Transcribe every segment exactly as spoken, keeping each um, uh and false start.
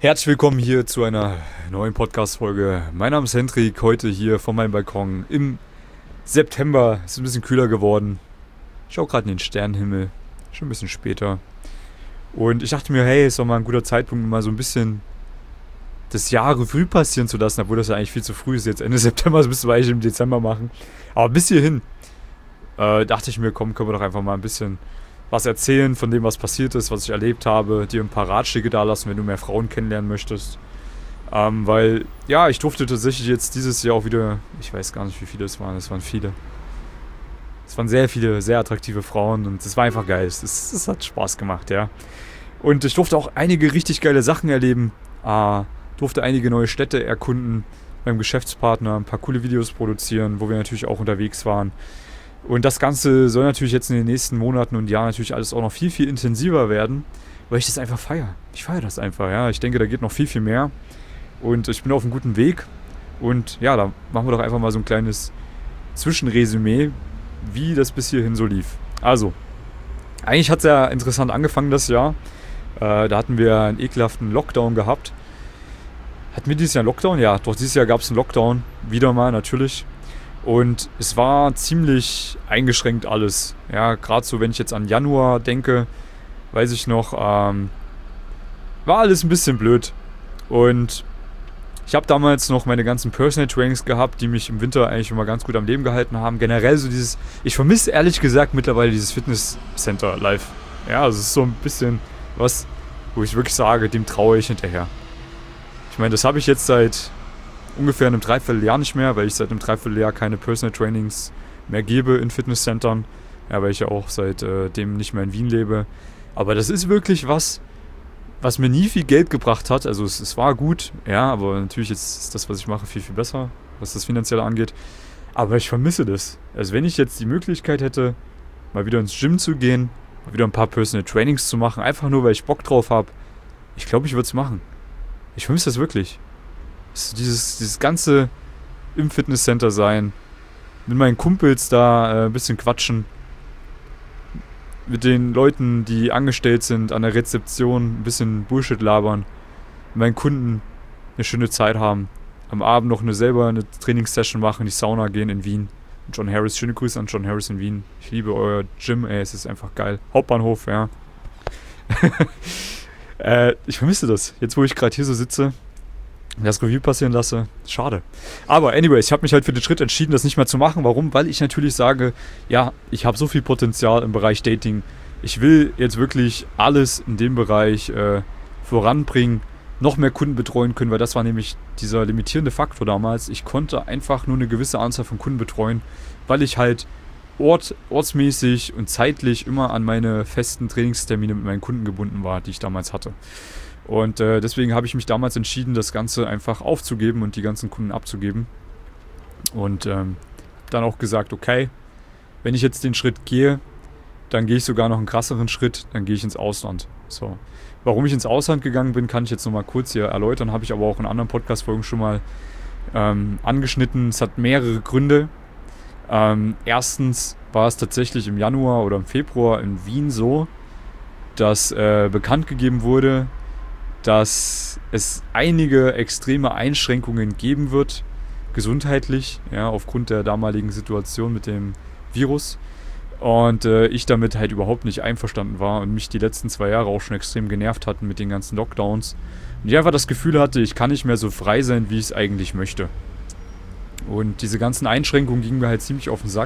Herzlich willkommen hier zu einer neuen Podcast-Folge. Mein Name ist Hendrik, heute hier von meinem Balkon im September. Es ist ein bisschen kühler geworden. Ich schaue gerade in den Sternenhimmel, schon ein bisschen später. Und ich dachte mir, hey, ist doch mal ein guter Zeitpunkt, mal so ein bisschen das Jahr Revue passieren zu lassen, obwohl das ja eigentlich viel zu früh ist. Jetzt Ende September, das müssten wir eigentlich im Dezember machen. Aber bis hierhin äh, dachte ich mir, komm, können wir doch einfach mal ein bisschen was erzählen von dem, was passiert ist, was ich erlebt habe, dir ein paar Ratschläge da lassen, wenn du mehr Frauen kennenlernen möchtest. Ähm, weil, ja, ich durfte tatsächlich jetzt dieses Jahr auch wieder, ich weiß gar nicht, wie viele es waren, es waren viele. Es waren sehr viele, sehr attraktive Frauen und es war einfach geil. Es, es hat Spaß gemacht, ja. Und ich durfte auch einige richtig geile Sachen erleben. Äh, durfte einige neue Städte erkunden, beim Geschäftspartner ein paar coole Videos produzieren, wo wir natürlich auch unterwegs waren. Und das Ganze soll natürlich jetzt in den nächsten Monaten und Jahren natürlich alles auch noch viel, viel intensiver werden, weil ich das einfach feiere. Ich feiere das einfach, ja. Ich denke, da geht noch viel, viel mehr. Und ich bin auf einem guten Weg. Und ja, da machen wir doch einfach mal so ein kleines Zwischenresümee, wie das bis hierhin so lief. Also, eigentlich hat es ja interessant angefangen das Jahr. Äh, da hatten wir einen ekelhaften Lockdown gehabt. Hatten wir dieses Jahr einen Lockdown? Ja, doch dieses Jahr gab es einen Lockdown. Wieder mal, natürlich. Und es war ziemlich eingeschränkt alles. Ja, gerade so, wenn ich jetzt an Januar denke, weiß ich noch, ähm, war alles ein bisschen blöd. Und ich habe damals noch meine ganzen Personal Trainings gehabt, die mich im Winter eigentlich immer ganz gut am Leben gehalten haben. Generell so dieses, ich vermisse ehrlich gesagt mittlerweile dieses Fitnesscenter live. Ja, also es ist so ein bisschen was, wo ich wirklich sage, dem traue ich hinterher. Ich meine, das habe ich jetzt seit ungefähr einem Dreivierteljahr nicht mehr, weil ich seit einem Dreivierteljahr keine Personal Trainings mehr gebe in Fitnesscentern. Ja, weil ich ja auch seitdem nicht mehr in Wien lebe. Aber das ist wirklich was, was mir nie viel Geld gebracht hat. Also es, es war gut, ja, aber natürlich jetzt ist das, was ich mache, viel, viel besser, was das Finanzielle angeht. Aber ich vermisse das. Also wenn ich jetzt die Möglichkeit hätte, mal wieder ins Gym zu gehen, mal wieder ein paar Personal Trainings zu machen, einfach nur, weil ich Bock drauf habe, ich glaube, ich würde es machen. Ich vermisse das wirklich. Dieses, dieses ganze im Fitnesscenter sein, mit meinen Kumpels da äh, ein bisschen quatschen, mit den Leuten, die angestellt sind an der Rezeption, ein bisschen Bullshit labern, mit meinen Kunden eine schöne Zeit haben, am Abend noch eine selber eine Trainingssession machen, in die Sauna gehen in Wien. John Harris, schöne Grüße an John Harris in Wien. Ich liebe euer Gym, ey, es ist einfach geil. Hauptbahnhof, ja. äh, ich vermisse das, jetzt wo ich gerade hier so sitze, das Review passieren lasse, schade. Aber anyway, ich habe mich halt für den Schritt entschieden, das nicht mehr zu machen. Warum? Weil ich natürlich sage, ja, ich habe so viel Potenzial im Bereich Dating. Ich will jetzt wirklich alles in dem Bereich äh, voranbringen, noch mehr Kunden betreuen können, weil das war nämlich dieser limitierende Faktor damals. Ich konnte einfach nur eine gewisse Anzahl von Kunden betreuen, weil ich halt ort, ortsmäßig und zeitlich immer an meine festen Trainingstermine mit meinen Kunden gebunden war, die ich damals hatte. Und äh, deswegen habe ich mich damals entschieden, das Ganze einfach aufzugeben und die ganzen Kunden abzugeben. Und ähm, dann auch gesagt, okay, wenn ich jetzt den Schritt gehe, dann gehe ich sogar noch einen krasseren Schritt, dann gehe ich ins Ausland. So. Warum ich ins Ausland gegangen bin, kann ich jetzt nochmal kurz hier erläutern, habe ich aber auch in anderen Podcast-Folgen schon mal ähm, angeschnitten. Es hat mehrere Gründe. Ähm, erstens war es tatsächlich im Januar oder im Februar in Wien so, dass äh, bekannt gegeben wurde, dass es einige extreme Einschränkungen geben wird, gesundheitlich, ja, aufgrund der damaligen Situation mit dem Virus. Und äh, ich damit halt überhaupt nicht einverstanden war und mich die letzten zwei Jahre auch schon extrem genervt hatten mit den ganzen Lockdowns. Und ich einfach das Gefühl hatte, ich kann nicht mehr so frei sein, wie ich es eigentlich möchte. Und diese ganzen Einschränkungen gingen mir halt ziemlich auf den Sack.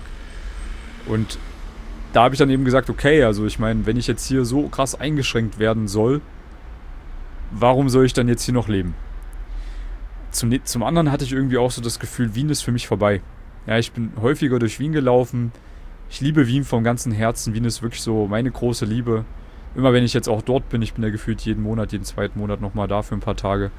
Und da habe ich dann eben gesagt, okay, also ich meine, wenn ich jetzt hier so krass eingeschränkt werden soll, warum soll ich dann jetzt hier noch leben? Zum, zum anderen hatte ich irgendwie auch so das Gefühl, Wien ist für mich vorbei. Ja, ich bin häufiger durch Wien gelaufen. Ich liebe Wien vom ganzen Herzen. Wien ist wirklich so meine große Liebe. Immer wenn ich jetzt auch dort bin, ich bin ja gefühlt jeden Monat, jeden zweiten Monat nochmal da für ein paar Tage,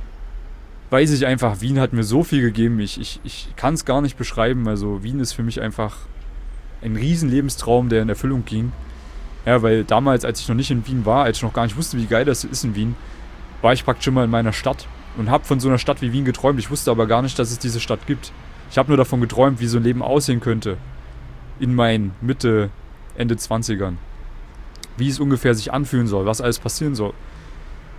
weiß ich einfach, Wien hat mir so viel gegeben. Ich, ich, ich kann es gar nicht beschreiben. Also Wien ist für mich einfach ein riesen Lebenstraum, der in Erfüllung ging. Ja, weil damals, als ich noch nicht in Wien war, als ich noch gar nicht wusste, wie geil das ist in Wien, war ich praktisch schon mal in meiner Stadt und habe von so einer Stadt wie Wien geträumt. Ich wusste aber gar nicht, dass es diese Stadt gibt. Ich habe nur davon geträumt, wie so ein Leben aussehen könnte in meinen Mitte, Ende zwanzigern. Wie es ungefähr sich anfühlen soll, was alles passieren soll.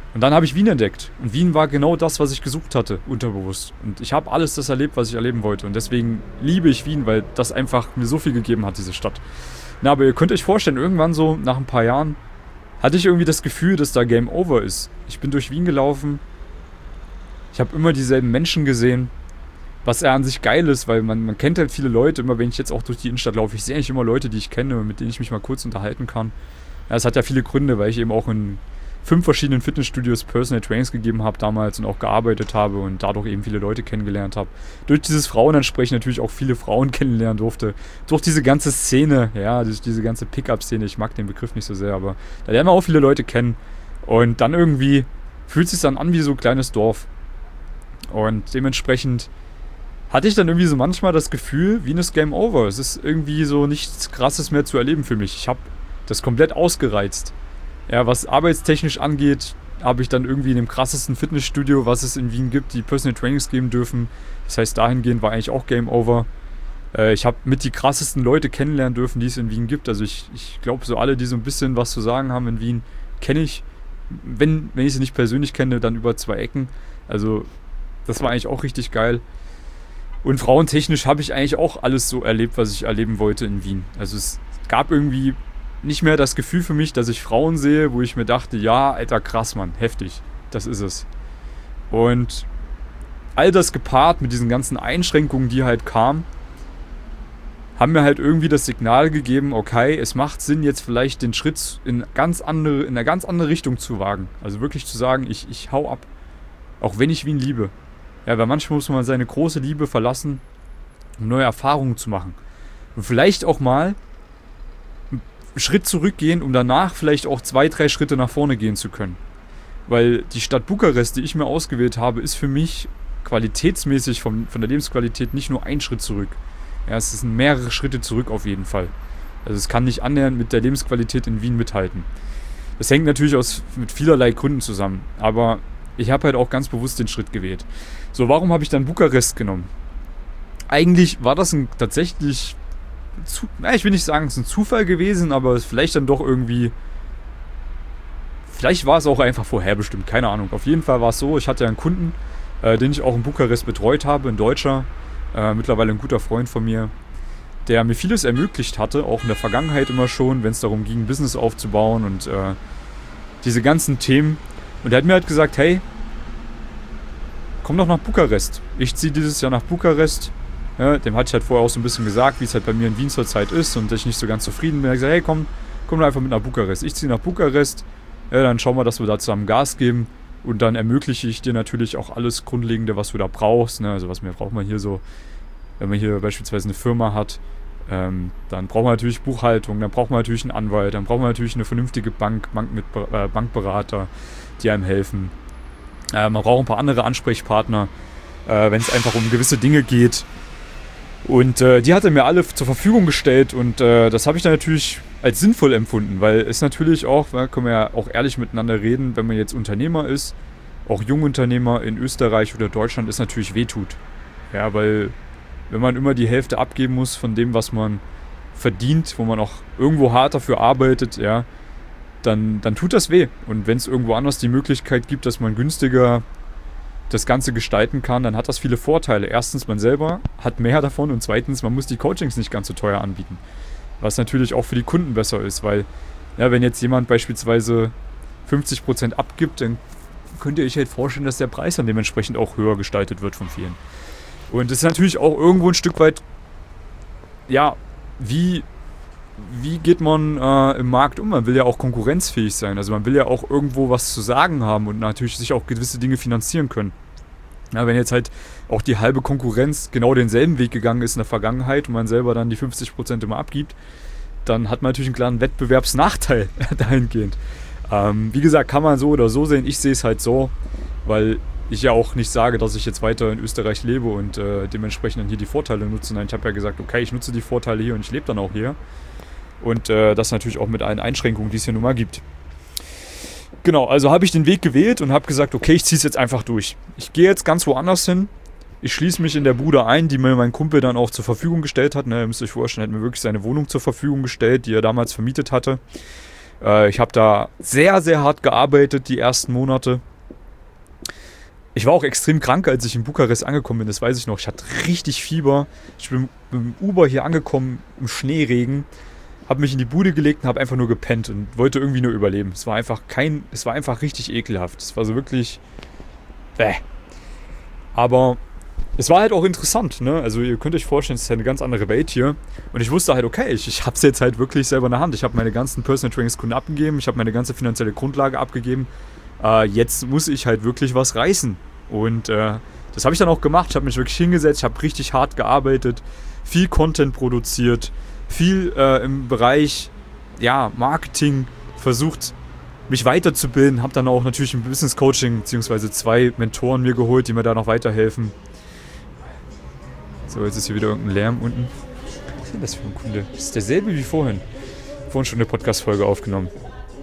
Und dann habe ich Wien entdeckt. Und Wien war genau das, was ich gesucht hatte, unterbewusst. Und ich habe alles das erlebt, was ich erleben wollte. Und deswegen liebe ich Wien, weil das einfach mir so viel gegeben hat, diese Stadt. Na, aber ihr könnt euch vorstellen, irgendwann so nach ein paar Jahren hatte ich irgendwie das Gefühl, dass da Game Over ist. Ich bin durch Wien gelaufen. Ich habe immer dieselben Menschen gesehen. Was ja an sich geil ist, weil man, man kennt halt viele Leute. Immer wenn ich jetzt auch durch die Innenstadt laufe, ich sehe eigentlich immer Leute, die ich kenne, mit denen ich mich mal kurz unterhalten kann. Ja, es hat ja viele Gründe, weil ich eben auch in fünf verschiedenen Fitnessstudios Personal Trainings gegeben habe damals und auch gearbeitet habe und dadurch eben viele Leute kennengelernt habe. Durch dieses Frauenansprechen natürlich auch viele Frauen kennenlernen durfte. Durch diese ganze Szene, ja, durch diese ganze Pickup-Szene, ich mag den Begriff nicht so sehr, aber da lernen wir auch viele Leute kennen. Und dann irgendwie fühlt es sich dann an wie so ein kleines Dorf. Und dementsprechend hatte ich dann irgendwie so manchmal das Gefühl, Wien ist Game Over. Es ist irgendwie so nichts Krasses mehr zu erleben für mich. Ich habe das komplett ausgereizt. Ja, was arbeitstechnisch angeht, habe ich dann irgendwie in dem krassesten Fitnessstudio, was es in Wien gibt, die Personal Trainings geben dürfen. Das heißt, dahingehend war eigentlich auch Game Over. Äh, ich habe mit die krassesten Leute kennenlernen dürfen, die es in Wien gibt. Also ich, ich glaube, so alle, die so ein bisschen was zu sagen haben in Wien, kenne ich. Wenn, wenn ich sie nicht persönlich kenne, dann über zwei Ecken. Also das war eigentlich auch richtig geil. Und frauentechnisch habe ich eigentlich auch alles so erlebt, was ich erleben wollte in Wien. Also es gab irgendwie nicht mehr das Gefühl für mich, dass ich Frauen sehe, wo ich mir dachte, ja, alter, krass, Mann, heftig, das ist es. Und all das gepaart mit diesen ganzen Einschränkungen, die halt kamen, haben mir halt irgendwie das Signal gegeben, okay, es macht Sinn, jetzt vielleicht den Schritt in, ganz andere, in eine ganz andere Richtung zu wagen. Also wirklich zu sagen, ich, ich hau ab, auch wenn ich Wien liebe. Ja, weil manchmal muss man seine große Liebe verlassen, um neue Erfahrungen zu machen. Und vielleicht auch mal einen Schritt zurückgehen, um danach vielleicht auch zwei, drei Schritte nach vorne gehen zu können. Weil die Stadt Bukarest, die ich mir ausgewählt habe, ist für mich qualitätsmäßig von, von der Lebensqualität nicht nur ein Schritt zurück. Ja, es sind mehrere Schritte zurück auf jeden Fall. Also es kann nicht annähernd mit der Lebensqualität in Wien mithalten. Das hängt natürlich aus, mit vielerlei Gründen zusammen. Aber ich habe halt auch ganz bewusst den Schritt gewählt. So, warum habe ich dann Bukarest genommen? Eigentlich war das ein tatsächlich, zu, na, ich will nicht sagen, es ist ein Zufall gewesen, aber vielleicht dann doch irgendwie, vielleicht war es auch einfach vorherbestimmt, keine Ahnung. Auf jeden Fall war es so, ich hatte ja einen Kunden, äh, den ich auch in Bukarest betreut habe, ein Deutscher, äh, mittlerweile ein guter Freund von mir, der mir vieles ermöglicht hatte, auch in der Vergangenheit immer schon, wenn es darum ging, ein Business aufzubauen und äh, diese ganzen Themen. Und er hat mir halt gesagt, hey, komm doch nach Bukarest. Ich ziehe dieses Jahr nach Bukarest. Ja, dem hatte ich halt vorher auch so ein bisschen gesagt, wie es halt bei mir in Wien zur Zeit ist und dass ich nicht so ganz zufrieden bin. Er hat gesagt, hey, komm, komm doch einfach mit nach Bukarest. Ich ziehe nach Bukarest. Ja, dann schauen wir, dass wir da zusammen Gas geben. Und dann ermögliche ich dir natürlich auch alles Grundlegende, was du da brauchst. Ne? Also was mehr braucht man hier so, wenn man hier beispielsweise eine Firma hat, ähm, dann braucht man natürlich Buchhaltung, dann braucht man natürlich einen Anwalt, dann braucht man natürlich eine vernünftige Bank, Bank mit äh, Bankberater, die einem helfen. Äh, man braucht ein paar andere Ansprechpartner, äh, wenn es einfach um gewisse Dinge geht. Und äh, die hat er mir alle zur Verfügung gestellt und äh, das habe ich dann natürlich als sinnvoll empfunden, weil es natürlich auch, da können wir ja auch ehrlich miteinander reden, wenn man jetzt Unternehmer ist, auch Jungunternehmer in Österreich oder Deutschland, ist natürlich wehtut. Ja, weil wenn man immer die Hälfte abgeben muss von dem, was man verdient, wo man auch irgendwo hart dafür arbeitet, ja, dann, dann tut das weh. Und wenn es irgendwo anders die Möglichkeit gibt, dass man günstiger das Ganze gestalten kann, dann hat das viele Vorteile. Erstens, man selber hat mehr davon und zweitens, man muss die Coachings nicht ganz so teuer anbieten. Was natürlich auch für die Kunden besser ist, weil ja, wenn jetzt jemand beispielsweise fünfzig Prozent abgibt, dann könnt ihr euch halt vorstellen, dass der Preis dann dementsprechend auch höher gestaltet wird von vielen. Und das ist natürlich auch irgendwo ein Stück weit, ja, wie, wie geht man äh, im Markt um? Man will ja auch konkurrenzfähig sein. Also man will ja auch irgendwo was zu sagen haben und natürlich sich auch gewisse Dinge finanzieren können. Ja, wenn jetzt halt auch die halbe Konkurrenz genau denselben Weg gegangen ist in der Vergangenheit und man selber dann die fünfzig Prozent immer abgibt, dann hat man natürlich einen klaren Wettbewerbsnachteil dahingehend. Ähm, wie gesagt, kann man so oder so sehen. Ich sehe es halt so, weil ich ja auch nicht sage, dass ich jetzt weiter in Österreich lebe und äh, dementsprechend dann hier die Vorteile nutze. Nein, ich habe ja gesagt, okay, ich nutze die Vorteile hier und ich lebe dann auch hier. Und äh, das natürlich auch mit allen Einschränkungen, die es hier nun mal gibt. Genau, also habe ich den Weg gewählt und habe gesagt, okay, ich ziehe es jetzt einfach durch. Ich gehe jetzt ganz woanders hin. Ich schließe mich in der Bude ein, die mir mein Kumpel dann auch zur Verfügung gestellt hat. Ne, ihr müsst euch vorstellen, er hat mir wirklich seine Wohnung zur Verfügung gestellt, die er damals vermietet hatte. Äh, ich habe da sehr, sehr hart gearbeitet die ersten Monate. Ich war auch extrem krank, als ich in Bukarest angekommen bin, das weiß ich noch. Ich hatte richtig Fieber. Ich bin mit dem Uber hier angekommen, im Schneeregen, habe mich in die Bude gelegt und habe einfach nur gepennt und wollte irgendwie nur überleben. Es war einfach kein, es war einfach richtig ekelhaft. Es war so wirklich, bäh. Aber es war halt auch interessant, ne? Also ihr könnt euch vorstellen, es ist ja eine ganz andere Welt hier. Und ich wusste halt, okay, ich, ich habe es jetzt halt wirklich selber in der Hand. Ich habe meine ganzen Personal Trainingskunden abgegeben, ich habe meine ganze finanzielle Grundlage abgegeben. Äh, jetzt muss ich halt wirklich was reißen. Und äh, das habe ich dann auch gemacht. Ich habe mich wirklich hingesetzt, ich habe richtig hart gearbeitet, viel Content produziert, viel äh, im Bereich ja, Marketing versucht, mich weiterzubilden. Habe dann auch natürlich ein Business Coaching bzw. zwei Mentoren mir geholt, die mir da noch weiterhelfen. So, jetzt ist hier wieder irgendein Lärm unten. Was ist denn das für ein Kunde? Das ist derselbe wie vorhin. Vorhin schon eine Podcast-Folge aufgenommen.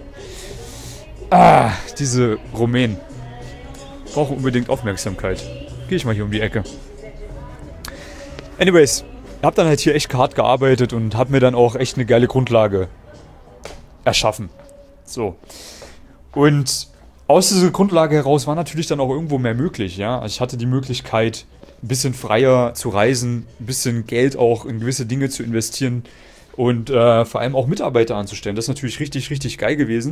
Ah, diese Rumänen. Brauchen unbedingt Aufmerksamkeit. Gehe ich mal hier um die Ecke. Anyways, ich habe dann halt hier echt hart gearbeitet und habe mir dann auch echt eine geile Grundlage erschaffen. So. Und aus dieser Grundlage heraus war natürlich dann auch irgendwo mehr möglich. Ja? Also ich hatte die Möglichkeit, ein bisschen freier zu reisen, ein bisschen Geld auch in gewisse Dinge zu investieren und äh, vor allem auch Mitarbeiter anzustellen. Das ist natürlich richtig, richtig geil gewesen.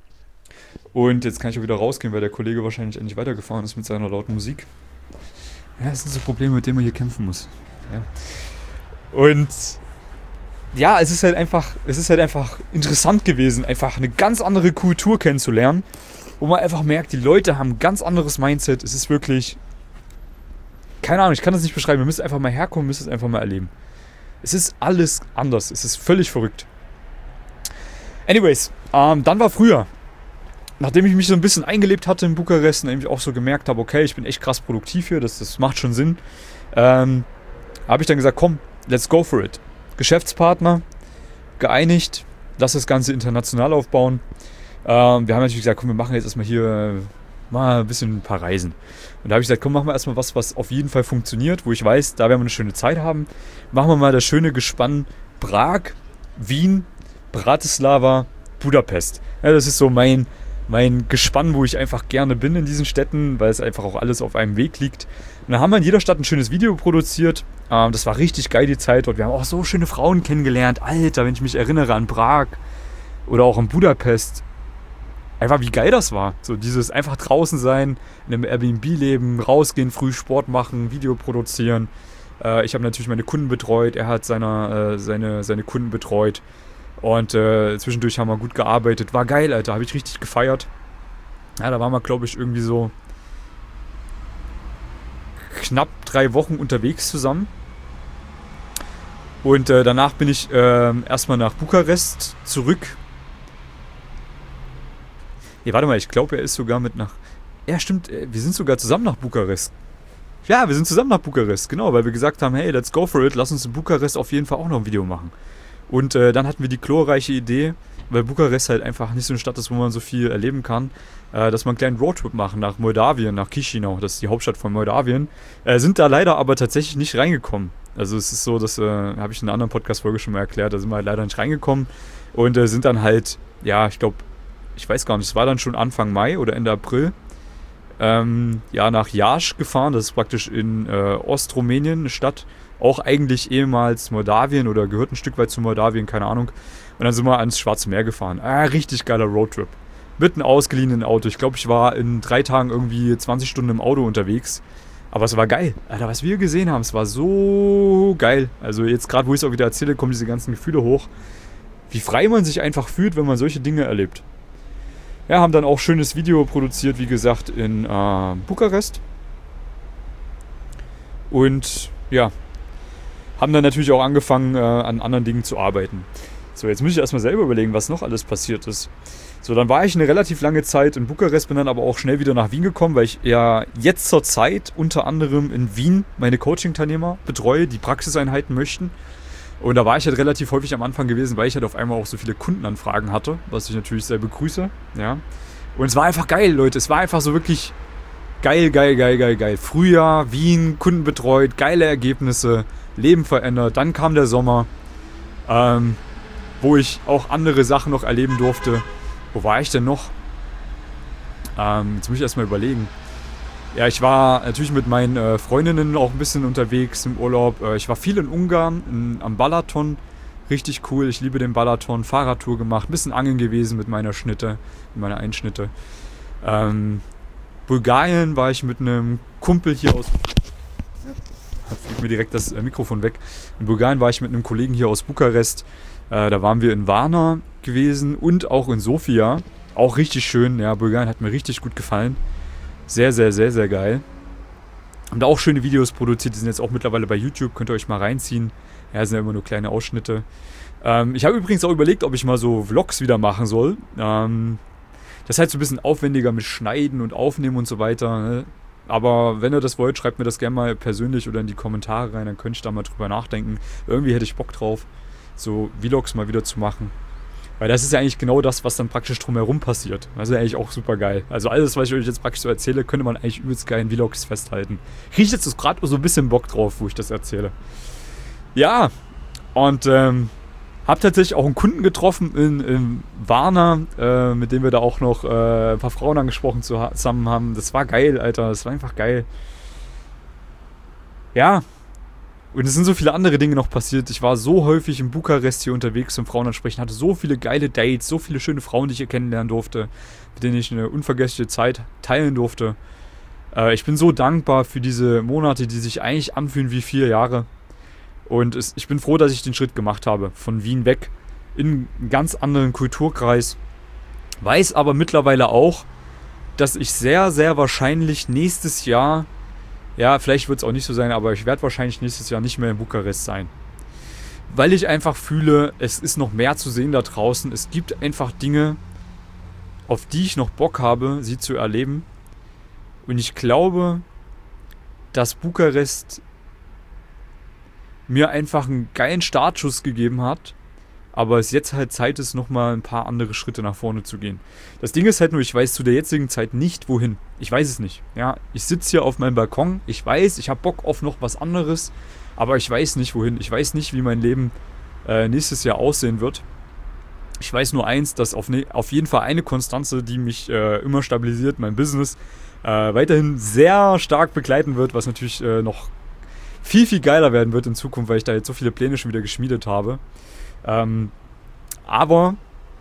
Und jetzt kann ich auch wieder rausgehen, weil der Kollege wahrscheinlich endlich weitergefahren ist mit seiner lauten Musik. Ja, das sind so Probleme, mit denen man hier kämpfen muss. Ja. Und ja, es ist halt einfach, es ist halt einfach interessant gewesen, einfach eine ganz andere Kultur kennenzulernen, wo man einfach merkt, die Leute haben ein ganz anderes Mindset. Es ist wirklich, keine Ahnung, ich kann das nicht beschreiben. Wir müssen einfach mal herkommen, müssen es einfach mal erleben. Es ist alles anders. Es ist völlig verrückt. Anyways, ähm, dann war früher. Nachdem ich mich so ein bisschen eingelebt hatte in Bukarest und eben auch so gemerkt habe, okay, ich bin echt krass produktiv hier, das, das macht schon Sinn, ähm, habe ich dann gesagt, komm, let's go for it. Geschäftspartner, geeinigt, lass das Ganze international aufbauen. Ähm, wir haben natürlich gesagt, komm, wir machen jetzt erstmal hier mal ein bisschen ein paar Reisen. Und da habe ich gesagt, komm, machen wir erstmal was, was auf jeden Fall funktioniert, wo ich weiß, da werden wir eine schöne Zeit haben. Machen wir mal das schöne Gespann Prag, Wien, Bratislava, Budapest. Ja, das ist so mein mein Gespann, wo ich einfach gerne bin in diesen Städten, weil es einfach auch alles auf einem Weg liegt. Und dann haben wir in jeder Stadt ein schönes Video produziert. Ähm, das war richtig geil, die Zeit dort. Wir haben auch so schöne Frauen kennengelernt. Alter, wenn ich mich erinnere an Prag oder auch an Budapest. Einfach wie geil das war. So dieses einfach draußen sein, in einem Airbnb leben, rausgehen, früh Sport machen, Video produzieren. Äh, ich habe natürlich meine Kunden betreut. Er hat seine, äh, seine, seine Kunden betreut. Und äh, zwischendurch haben wir gut gearbeitet. War geil, Alter. Habe ich richtig gefeiert. Ja, da waren wir, glaube ich, irgendwie so knapp drei Wochen unterwegs zusammen. Und äh, danach bin ich äh, erstmal nach Bukarest zurück. Nee, warte mal, ich glaube, er ist sogar mit nach... Ja, stimmt, wir sind sogar zusammen nach Bukarest. Ja, wir sind zusammen nach Bukarest, genau, weil wir gesagt haben, hey, let's go for it, lass uns in Bukarest auf jeden Fall auch noch ein Video machen. Und äh, dann hatten wir die glorreiche Idee, weil Bukarest halt einfach nicht so eine Stadt ist, wo man so viel erleben kann, äh, dass wir einen kleinen Roadtrip machen nach Moldawien, nach Chisinau, das ist die Hauptstadt von Moldawien. Äh, sind da leider aber tatsächlich nicht reingekommen. Also es ist so, das äh, habe ich in einer anderen Podcast-Folge schon mal erklärt, da sind wir halt leider nicht reingekommen und äh, sind dann halt, ja, ich glaube, ich weiß gar nicht, es war dann schon Anfang Mai oder Ende April, ähm, ja, nach Iași gefahren, das ist praktisch in äh, Ostrumänien, eine Stadt, auch eigentlich ehemals Moldawien oder gehört ein Stück weit zu Moldawien, keine Ahnung. Und dann sind wir ans Schwarze Meer gefahren. Ah, richtig geiler Roadtrip. Mit einem ausgeliehenen Auto. Ich glaube, ich war in drei Tagen irgendwie zwanzig Stunden im Auto unterwegs. Aber es war geil. Alter, was wir gesehen haben, es war so geil. Also jetzt gerade, wo ich es auch wieder erzähle, kommen diese ganzen Gefühle hoch. Wie frei man sich einfach fühlt, wenn man solche Dinge erlebt. Ja, haben dann auch schönes Video produziert, wie gesagt, in äh, Bukarest. Und ja, haben dann natürlich auch angefangen, äh, an anderen Dingen zu arbeiten. So, jetzt muss ich erstmal selber überlegen, was noch alles passiert ist. So, dann war ich eine relativ lange Zeit in Bukarest, bin dann aber auch schnell wieder nach Wien gekommen, weil ich ja jetzt zur Zeit unter anderem in Wien meine Coaching-Teilnehmer betreue, die Praxiseinheiten möchten. Und da war ich halt relativ häufig am Anfang gewesen, weil ich halt auf einmal auch so viele Kundenanfragen hatte, was ich natürlich sehr begrüße. Ja. Und es war einfach geil, Leute. Es war einfach so wirklich geil, geil, geil, geil, geil. Frühjahr, Wien, Kunden betreut, geile Ergebnisse, Leben verändert. Dann kam der Sommer. Ähm, wo ich auch andere Sachen noch erleben durfte. Wo war ich denn noch? Ähm, jetzt muss ich erstmal überlegen. Ja, ich war natürlich mit meinen äh, Freundinnen auch ein bisschen unterwegs im Urlaub. Äh, ich war viel in Ungarn, in, am Balaton. Richtig cool, ich liebe den Balaton. Fahrradtour gemacht, ein bisschen angeln gewesen mit meiner Schnitte, mit meiner Einschnitte. Ähm, Bulgarien war ich mit einem Kumpel hier aus... Da fliegt mir direkt das äh, Mikrofon weg. In Bulgarien war ich mit einem Kollegen hier aus Bukarest. Äh, da waren wir in Varna gewesen und auch in Sofia. Auch richtig schön. Ja, Bulgarien hat mir richtig gut gefallen. Sehr, sehr, sehr, sehr geil. Haben da auch schöne Videos produziert. Die sind jetzt auch mittlerweile bei YouTube. Könnt ihr euch mal reinziehen. Ja, sind ja immer nur kleine Ausschnitte. Ähm, ich habe übrigens auch überlegt, ob ich mal so Vlogs wieder machen soll. Ähm, das ist halt so ein bisschen aufwendiger mit Schneiden und Aufnehmen und so weiter. Ne? Aber wenn ihr das wollt, schreibt mir das gerne mal persönlich oder in die Kommentare rein. Dann könnt ihr da mal drüber nachdenken. Irgendwie hätte ich Bock drauf, so Vlogs mal wieder zu machen. Weil das ist ja eigentlich genau das, was dann praktisch drumherum passiert. Das ist ja eigentlich auch super geil. Also alles, was ich euch jetzt praktisch so erzähle, könnte man eigentlich übelst geil in Vlogs festhalten. Kriege ich jetzt gerade so ein bisschen Bock drauf, wo ich das erzähle. Ja, und ähm, habe tatsächlich auch einen Kunden getroffen in, in Varna, äh, mit dem wir da auch noch äh, ein paar Frauen angesprochen zusammen haben. Das war geil, Alter. Das war einfach geil. Ja. Und es sind so viele andere Dinge noch passiert. Ich war so häufig in Bukarest hier unterwegs zum Frauen ansprechen, hatte so viele geile Dates, so viele schöne Frauen, die ich hier kennenlernen durfte, mit denen ich eine unvergessliche Zeit teilen durfte. Äh, ich bin so dankbar für diese Monate, die sich eigentlich anfühlen wie vier Jahre. Und es, ich bin froh, dass ich den Schritt gemacht habe, von Wien weg in einen ganz anderen Kulturkreis. Weiß aber mittlerweile auch, dass ich sehr, sehr wahrscheinlich nächstes Jahr, ja, vielleicht wird es auch nicht so sein, aber ich werde wahrscheinlich nächstes Jahr nicht mehr in Bukarest sein. Weil ich einfach fühle, es ist noch mehr zu sehen da draußen. Es gibt einfach Dinge, auf die ich noch Bock habe, sie zu erleben. Und ich glaube, dass Bukarest mir einfach einen geilen Startschuss gegeben hat, aber es jetzt halt Zeit ist, nochmal ein paar andere Schritte nach vorne zu gehen. Das Ding ist halt nur, ich weiß zu der jetzigen Zeit nicht, wohin. Ich weiß es nicht. Ja, ich sitze hier auf meinem Balkon, ich weiß, ich habe Bock auf noch was anderes, aber ich weiß nicht, wohin. Ich weiß nicht, wie mein Leben äh, nächstes Jahr aussehen wird. Ich weiß nur eins, dass auf, ne, auf jeden Fall eine Konstanze, die mich äh, immer stabilisiert, mein Business, äh, weiterhin sehr stark begleiten wird, was natürlich äh, noch viel, viel geiler werden wird in Zukunft, weil ich da jetzt so viele Pläne schon wieder geschmiedet habe. Ähm, aber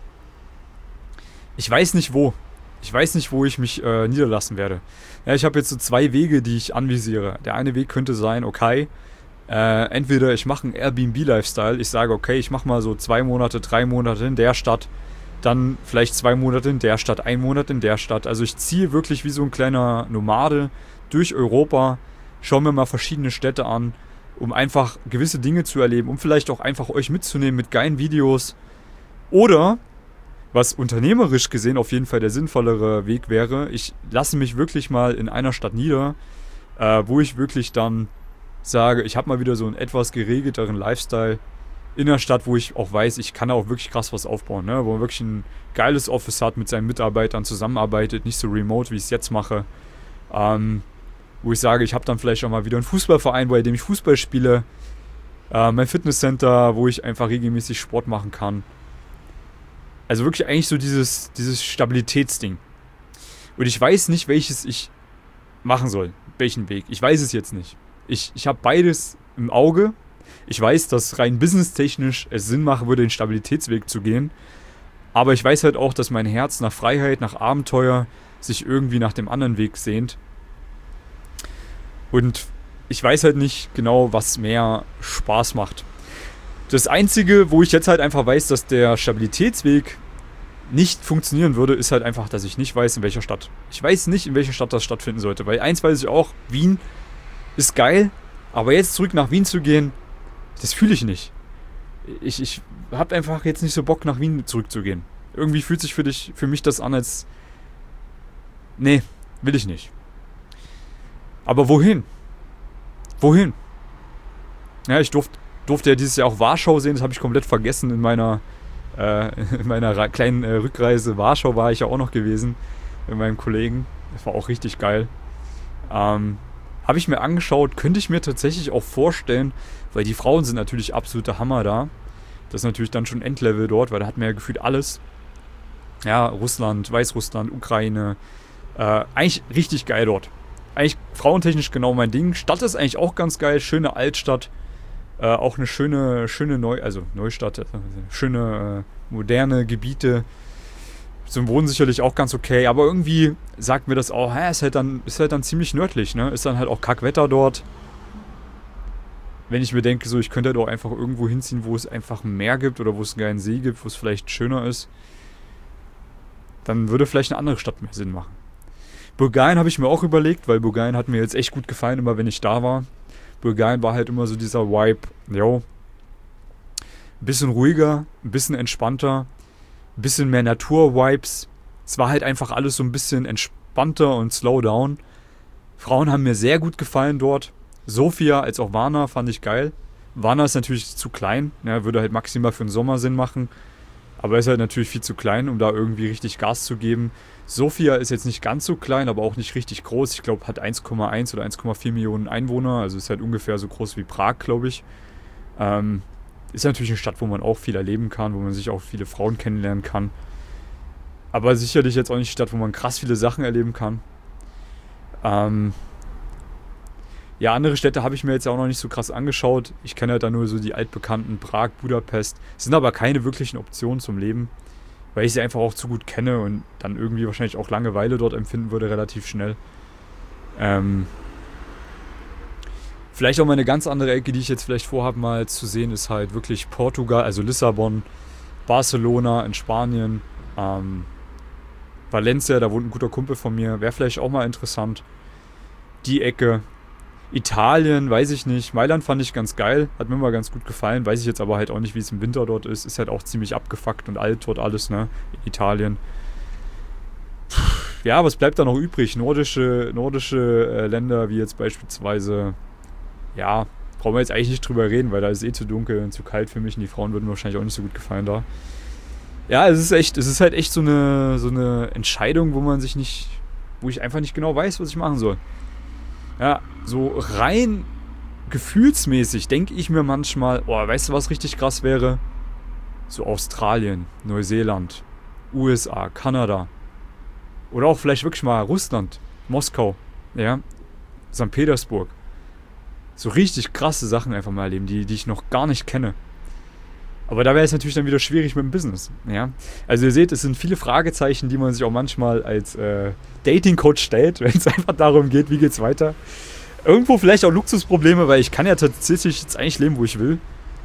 ich weiß nicht wo. Ich weiß nicht, wo ich mich äh, niederlassen werde. Ja, ich habe jetzt so zwei Wege, die ich anvisiere. Der eine Weg könnte sein, okay, äh, entweder ich mache einen Airbnb-Lifestyle. Ich sage, okay, ich mache mal so zwei Monate, drei Monate in der Stadt, dann vielleicht zwei Monate in der Stadt, ein Monat in der Stadt. Also ich ziehe wirklich wie so ein kleiner Nomade durch Europa, schaue mir mal verschiedene Städte an, um einfach gewisse Dinge zu erleben, um vielleicht auch einfach euch mitzunehmen mit geilen Videos. Oder, was unternehmerisch gesehen auf jeden Fall der sinnvollere Weg wäre, ich lasse mich wirklich mal in einer Stadt nieder, äh, wo ich wirklich dann sage, ich habe mal wieder so einen etwas geregelteren Lifestyle in einer Stadt, wo ich auch weiß, ich kann da auch wirklich krass was aufbauen, ne? Wo man wirklich ein geiles Office hat, mit seinen Mitarbeitern zusammenarbeitet, nicht so remote, wie ich es jetzt mache. Ähm, wo ich sage, ich habe dann vielleicht auch mal wieder einen Fußballverein, bei dem ich Fußball spiele, äh, mein Fitnesscenter, wo ich einfach regelmäßig Sport machen kann. Also wirklich eigentlich so dieses, dieses Stabilitätsding. Und ich weiß nicht, welches ich machen soll, welchen Weg. Ich weiß es jetzt nicht. Ich, ich habe beides im Auge. Ich weiß, dass rein businesstechnisch es Sinn machen würde, den Stabilitätsweg zu gehen. Aber ich weiß halt auch, dass mein Herz nach Freiheit, nach Abenteuer sich irgendwie nach dem anderen Weg sehnt. Und ich weiß halt nicht genau, was mehr Spaß macht. Das Einzige, wo ich jetzt halt einfach weiß, dass der Stabilitätsweg nicht funktionieren würde, ist halt einfach, dass ich nicht weiß, in welcher Stadt. Ich weiß nicht, in welcher Stadt das stattfinden sollte. Weil eins weiß ich auch, Wien ist geil, aber jetzt zurück nach Wien zu gehen, das fühle ich nicht. Ich, ich habe einfach jetzt nicht so Bock, nach Wien zurückzugehen. Irgendwie fühlt sich für dich, für mich das an, als... Nee, will ich nicht. Aber wohin? Wohin? Ja, ich durfte, durfte ja dieses Jahr auch Warschau sehen, das habe ich komplett vergessen in meiner, äh, in meiner ra- kleinen äh, Rückreise. Warschau war ich ja auch noch gewesen mit meinem Kollegen. Das war auch richtig geil. Ähm, habe ich mir angeschaut, könnte ich mir tatsächlich auch vorstellen, weil die Frauen sind natürlich absolute Hammer da, Das ist natürlich dann schon Endlevel dort, weil da hat man ja gefühlt alles. Ja, Russland, Weißrussland, Ukraine. Äh, eigentlich richtig geil dort. Eigentlich frauentechnisch genau mein Ding. Stadt ist eigentlich auch ganz geil. Schöne Altstadt. Äh, auch eine schöne, schöne Neu... Also Neustadt. Äh, schöne, äh, moderne Gebiete. Zum Wohnen sicherlich auch ganz okay. Aber irgendwie sagt mir das auch, hä, ist halt dann, ist halt dann ziemlich nördlich, ne? Ist dann halt auch Kackwetter dort. Wenn ich mir denke, so ich könnte doch einfach irgendwo hinziehen, wo es einfach ein Meer gibt oder wo es einen geilen See gibt, wo es vielleicht schöner ist, dann würde vielleicht eine andere Stadt mehr Sinn machen. Bulgarien habe ich mir auch überlegt, weil Bulgarien hat mir jetzt echt gut gefallen, immer wenn ich da war. Bulgarien war halt immer so dieser Vibe, jo, ein bisschen ruhiger, ein bisschen entspannter, ein bisschen mehr Natur-Vibes. Es war halt einfach alles so ein bisschen entspannter und slow down. Frauen haben mir sehr gut gefallen dort. Sofia als auch Varna fand ich geil. Varna ist natürlich zu klein, ja, würde halt maximal für den Sommer Sinn machen. Aber ist halt natürlich viel zu klein, um da irgendwie richtig Gas zu geben. Sofia ist jetzt nicht ganz so klein, aber auch nicht richtig groß. Ich glaube, hat eins Komma eins oder eins Komma vier Millionen Einwohner. Also ist halt ungefähr so groß wie Prag, glaube ich. Ähm, ist natürlich eine Stadt, wo man auch viel erleben kann, wo man sich auch viele Frauen kennenlernen kann. Aber sicherlich jetzt auch nicht eine Stadt, wo man krass viele Sachen erleben kann. Ähm... Ja, andere Städte habe ich mir jetzt auch noch nicht so krass angeschaut. Ich kenne halt da nur so die altbekannten Prag, Budapest. Es sind aber keine wirklichen Optionen zum Leben, weil ich sie einfach auch zu gut kenne und dann irgendwie wahrscheinlich auch Langeweile dort empfinden würde, relativ schnell. Ähm vielleicht auch mal eine ganz andere Ecke, die ich jetzt vielleicht vorhabe mal zu sehen, ist halt wirklich Portugal, also Lissabon, Barcelona in Spanien, ähm Valencia, da wohnt ein guter Kumpel von mir, wäre vielleicht auch mal interessant. Die Ecke. Italien, weiß ich nicht. Mailand fand ich ganz geil, hat mir mal ganz gut gefallen. Weiß ich jetzt aber halt auch nicht, wie es im Winter dort ist. Ist halt auch ziemlich abgefuckt und alt dort alles, ne? Italien. Ja, was bleibt da noch übrig? Nordische, nordische äh, Länder, wie jetzt beispielsweise, ja, brauchen wir jetzt eigentlich nicht drüber reden, weil da ist eh zu dunkel und zu kalt für mich und die Frauen würden mir wahrscheinlich auch nicht so gut gefallen da. Ja, es ist echt, es ist halt echt so eine, so eine Entscheidung, wo man sich nicht, wo ich einfach nicht genau weiß, was ich machen soll. Ja, so rein gefühlsmäßig denke ich mir manchmal, oh, weißt du, was richtig krass wäre? So Australien, Neuseeland, U S A, Kanada. Oder auch vielleicht wirklich mal Russland, Moskau, ja, Sankt Petersburg. So richtig krasse Sachen einfach mal erleben, die, die ich noch gar nicht kenne. Aber da wäre es natürlich dann wieder schwierig mit dem Business. Ja? Also ihr seht, es sind viele Fragezeichen, die man sich auch manchmal als äh, Dating-Coach stellt, wenn es einfach darum geht, wie geht's weiter. Irgendwo vielleicht auch Luxusprobleme, weil ich kann ja tatsächlich jetzt eigentlich leben, wo ich will.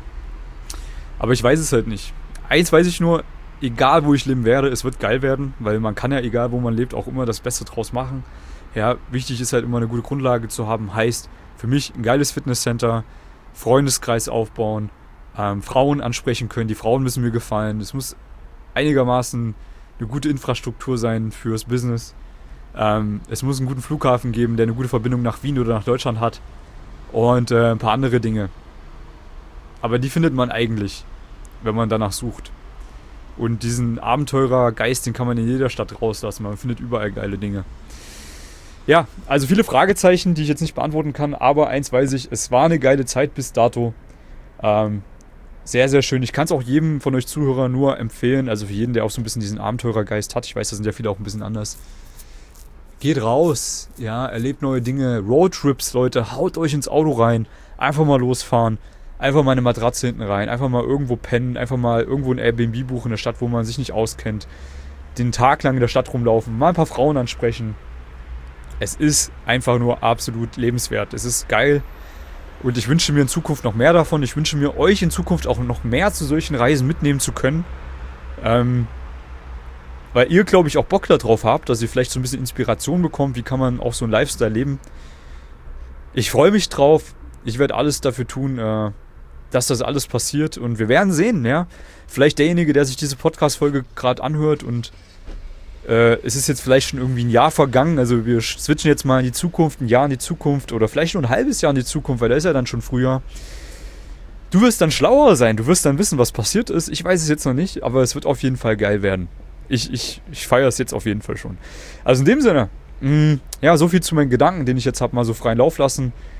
Aber ich weiß es halt nicht. Eins weiß ich nur, egal wo ich leben werde, es wird geil werden, weil man kann ja, egal wo man lebt, auch immer das Beste draus machen. Ja, wichtig ist halt immer eine gute Grundlage zu haben, heißt für mich ein geiles Fitnesscenter, Freundeskreis aufbauen, Ähm, Frauen ansprechen können. Die Frauen müssen mir gefallen. Es muss einigermaßen eine gute Infrastruktur sein fürs Business. Ähm, es muss einen guten Flughafen geben, der eine gute Verbindung nach Wien oder nach Deutschland hat. Und äh, ein paar andere Dinge. Aber die findet man eigentlich, wenn man danach sucht. Und diesen Abenteurergeist, den kann man in jeder Stadt rauslassen. Man findet überall geile Dinge. Ja, also viele Fragezeichen, die ich jetzt nicht beantworten kann. Aber eins weiß ich, es war eine geile Zeit bis dato. Ähm, Sehr, sehr schön. Ich kann es auch jedem von euch Zuhörern nur empfehlen, also für jeden, der auch so ein bisschen diesen Abenteurergeist hat. Ich weiß, da sind ja viele auch ein bisschen anders. Geht raus, ja, erlebt neue Dinge. Roadtrips, Leute, haut euch ins Auto rein. Einfach mal losfahren. Einfach mal eine Matratze hinten rein. Einfach mal irgendwo pennen. Einfach mal irgendwo ein Airbnb buchen in der Stadt, wo man sich nicht auskennt. Den Tag lang in der Stadt rumlaufen. Mal ein paar Frauen ansprechen. Es ist einfach nur absolut lebenswert. Es ist geil. Und ich wünsche mir in Zukunft noch mehr davon. Ich wünsche mir, euch in Zukunft auch noch mehr zu solchen Reisen mitnehmen zu können. Ähm, weil ihr, glaube ich, auch Bock darauf habt, dass ihr vielleicht so ein bisschen Inspiration bekommt. Wie kann man auch so einen Lifestyle leben? Ich freue mich drauf. Ich werde alles dafür tun, äh, dass das alles passiert. Und wir werden sehen, ja. Vielleicht derjenige, der sich diese Podcast-Folge gerade anhört und Äh, es ist jetzt vielleicht schon irgendwie ein Jahr vergangen, also wir switchen jetzt mal in die Zukunft, ein Jahr in die Zukunft oder vielleicht nur ein halbes Jahr in die Zukunft, weil da ist ja dann schon Frühjahr. Du wirst dann schlauer sein, du wirst dann wissen, was passiert ist. Ich weiß es jetzt noch nicht, aber es wird auf jeden Fall geil werden. Ich, ich, ich feiere es jetzt auf jeden Fall schon. Also in dem Sinne, mh, ja, so viel zu meinen Gedanken, den ich jetzt habe mal so freien Lauf lassen.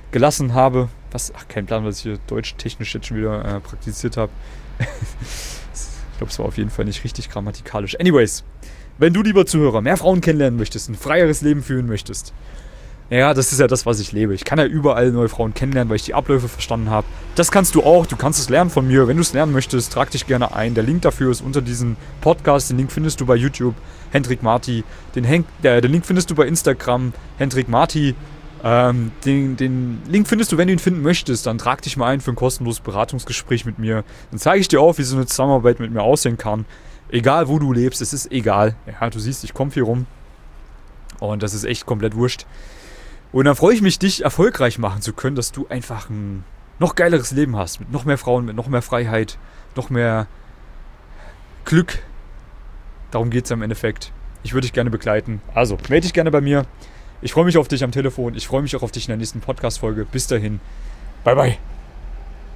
gelassen habe. Was? Ach, kein Plan, was ich hier deutsch-technisch jetzt schon wieder äh, praktiziert habe. Ich glaube, es war auf jeden Fall nicht richtig grammatikalisch. Anyways, wenn du, lieber Zuhörer, mehr Frauen kennenlernen möchtest, ein freieres Leben führen möchtest, ja, das ist ja das, was ich lebe. Ich kann ja überall neue Frauen kennenlernen, weil ich die Abläufe verstanden habe. Das kannst du auch. Du kannst es lernen von mir. Wenn du es lernen möchtest, trag dich gerne ein. Der Link dafür ist unter diesem Podcast. Den Link findest du bei YouTube, Hendrik Marti. Den, Hen- äh, den Link findest du bei Instagram, Hendrik Marti. Ähm, den, den Link findest du, wenn du ihn finden möchtest. Dann trag dich mal ein für ein kostenloses Beratungsgespräch mit mir. Dann zeige ich dir auf, wie so eine Zusammenarbeit mit mir aussehen kann. Egal, wo du lebst, es ist egal. Ja, du siehst, ich komme hier rum. Und das ist echt komplett wurscht. Und dann freue ich mich, dich erfolgreich machen zu können, dass du einfach ein noch geileres Leben hast. Mit noch mehr Frauen, mit noch mehr Freiheit, noch mehr Glück. Darum geht es im Endeffekt. Ich würde dich gerne begleiten. Also, melde dich gerne bei mir. Ich freue mich auf dich am Telefon. Ich freue mich auch auf dich in der nächsten Podcast-Folge. Bis dahin. Bye, bye.